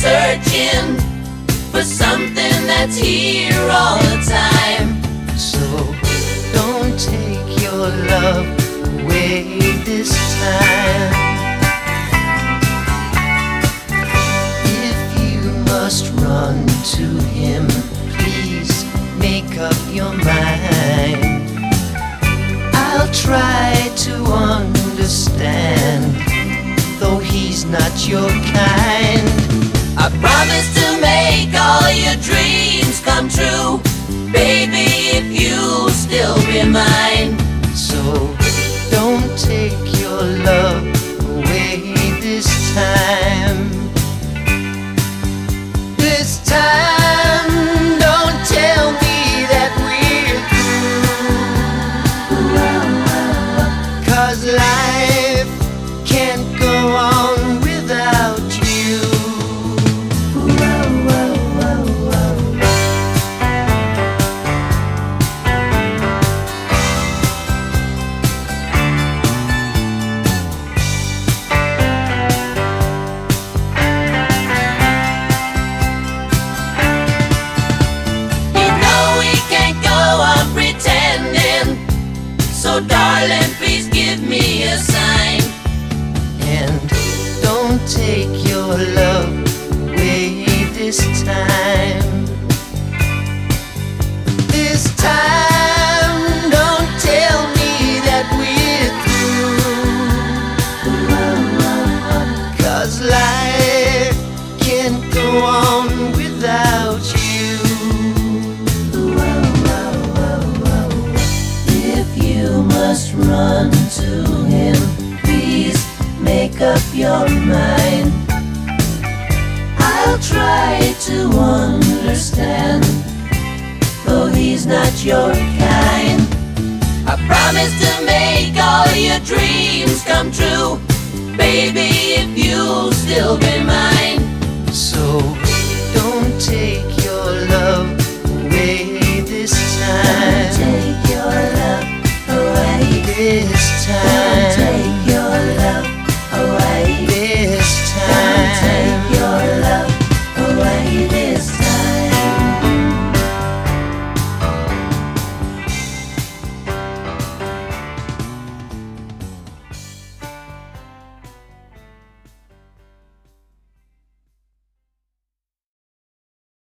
searching for something that's here all the time. So don't take your love away this time. If you must run to him, please make up your mind. I'll try to understand, though he's not your kind. I promise to make all your dreams come true, baby, if you'll still be mine. So don't take your love away this time. This time, don't tell me that we're through, 'cause life can't go on without you. So darling, please give me a sign. And don't take your love away this time. This time, don't tell me that we're through, 'cause life can't go on without you. Must run to him, please make up your mind. I'll try to understand, though he's not your kind. I promise to make all your dreams come true, baby, if you'll still be mine. So don't take